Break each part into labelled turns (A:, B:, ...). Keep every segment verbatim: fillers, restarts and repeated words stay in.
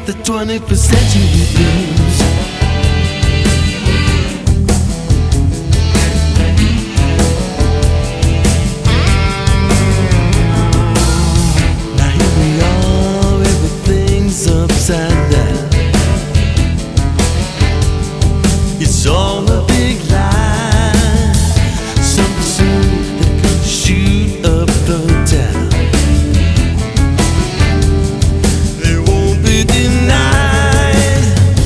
A: the twenty-first century blues. Now here we are, everything's upside down. It's all a big lie. Something soon that could shoot up the town. They won't be denied.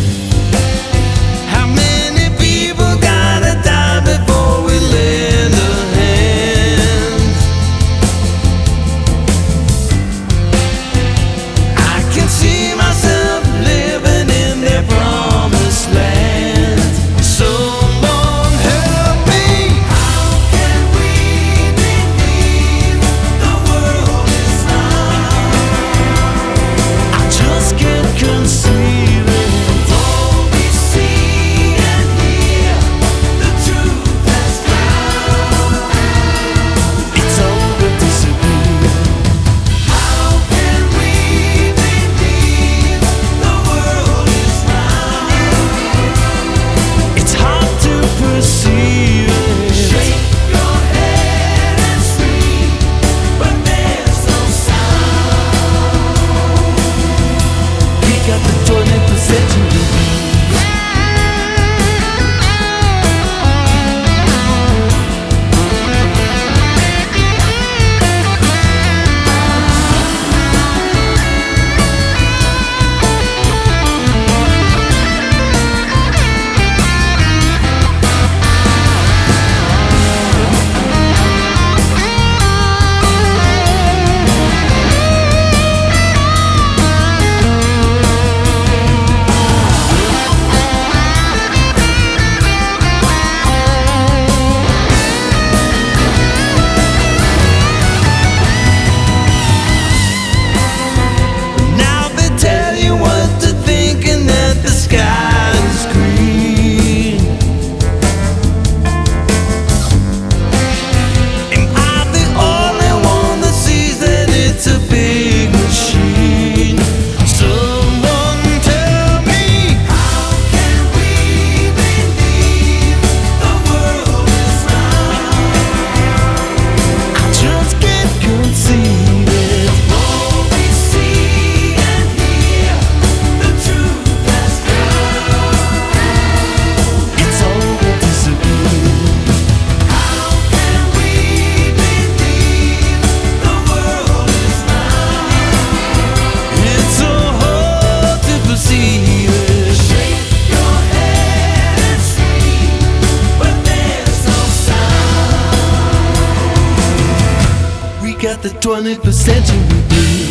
A: How many people gotta die before we lend a hand? I can see myself living in their promised land. Someone help me. How can we believe the world is mine? I just can't conceive it. All we see and hear, the truth has found. It's all but disappeared. How can we believe the world is mine? It's hard to perceive it. Shake your head and scream, but there's no sound. We got the twenty-first century blues. Now they tell you what to think and that the sky is green. Am I the only one that sees that it's a big machine? Someone tell me. How can we believe the world is mine? I just can't conceive it. All we see and hear, the truth has found. It's all but disappeared. How can we believe the world is mine? It's so hard to perceive it. Shake your head and scream, but there's no sound. We got the twenty-first century blues.